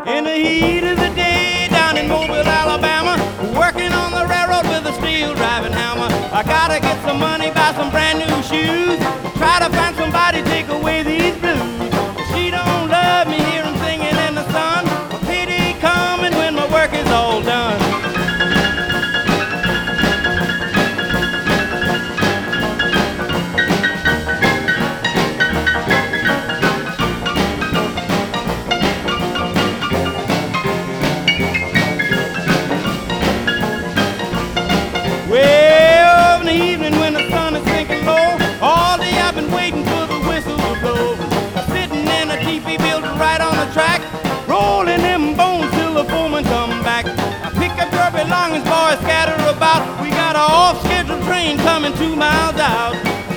In the heat of the day down in Mobile, Alabama, working on the railroad with a steel driving hammer. I gotta get some money, buy some brand new shoes, try to find somebody to take away these blues. She don't love me, hear 'em singing in the sun. A pity coming when my work is all done. Well, in the evening when the sun is sinking low, all day I've been waiting for the whistle to blow. I'm sitting in a teepee building right on the track, rolling them bones till the foreman come back. I pick up your belongings, boys, scatter about. We got a off-schedule train coming 2 miles out.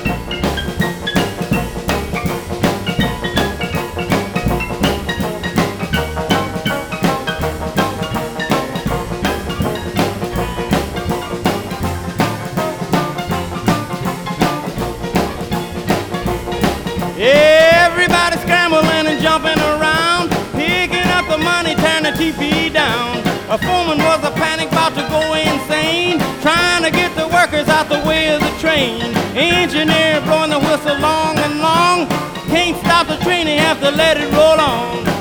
Everybody scrambling and jumping around, picking up the money, tearing the TV down. A foreman was a panic, about to go insane, trying to get the workers out the way of the train. Engineer blowing the whistle long and long, can't stop the train, they have to let it roll on.